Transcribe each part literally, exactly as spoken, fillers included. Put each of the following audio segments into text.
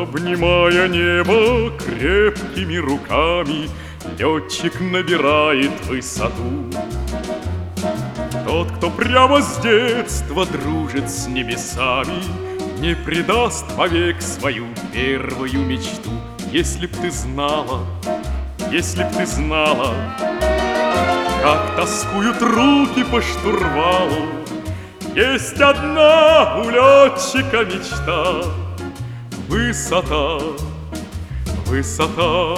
Обнимая небо крепкими руками, летчик набирает высоту. Тот, кто прямо с детства дружит с небесами, не предаст вовек свою первую мечту. Если б ты знала, если б ты знала, как тоскуют руки по штурвалу. Есть одна у летчика мечта — высота, высота.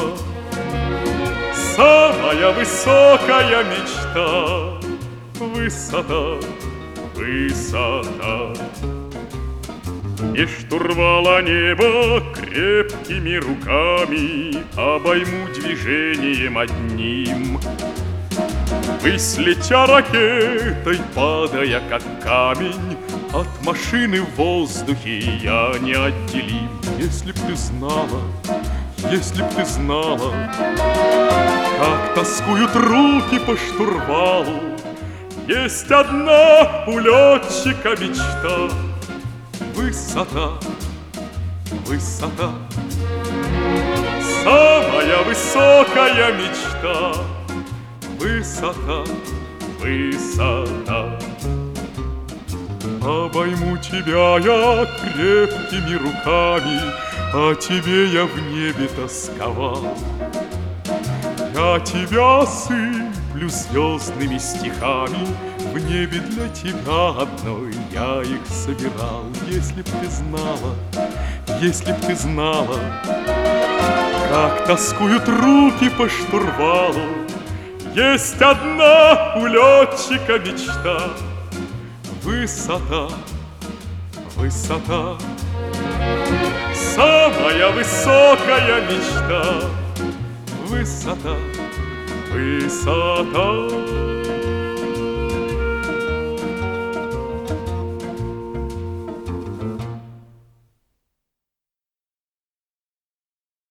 Самая высокая мечта — высота, высота. И штурвала небо крепкими руками обойму движением одним. Ввысь летя ракетой, падая как камень, от машины в воздухе я неотделим. Если б ты знала, если б ты знала, как тоскуют руки по штурвалу. Есть одна у летчика мечта — высота, высота. Самая высокая мечта — высота, высота. Обойму тебя я крепкими руками, а тебе я в небе тосковал. Я тебя сыплю звездными стихами, в небе для тебя одной я их собирал. Если б ты знала, если б ты знала, как тоскуют руки по штурвалу. Есть одна у летчика мечта — высота, высота. Самая высокая мечта — высота, высота.